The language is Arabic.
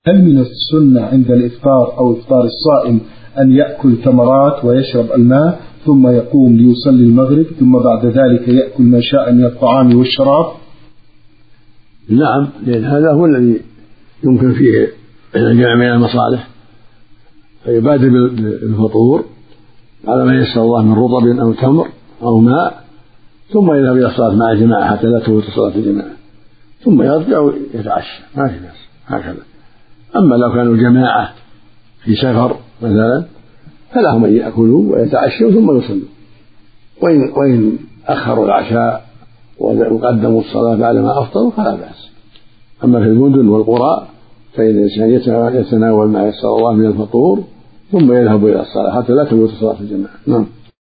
هل من السنة عند الإفطار أو إفطار الصائم أن يأكل تمرات ويشرب الماء ثم يقوم ليصلي المغرب ثم بعد ذلك يأكل ما شاء من الطعام والشراب؟ نعم، لأن هذا هو الذي يمكن فيه جمع من المصالح، فيبادر بالفطور على ما يسر الله من رطب أو تمر أو ماء، ثم يذهب إلى الصلاة مع الجماعة حتى لا تفوت صلاة الجماعة، ثم يرجع يتعشى، ما في بأس هكذا. أما لو كانوا جماعة في سفر مثلا فلهم أن يأكلوا ويتعشوا ثم يصلوا، وإن أخروا العشاء وقدموا الصلاة بعدما أفطروا فلا بأس. أما في المدن والقرى فإن الإنسان يتناول ما يسر الله من الفطور ثم يذهب إلى الصلاة حتى لا تفوت صلاة الجماعة. نعم.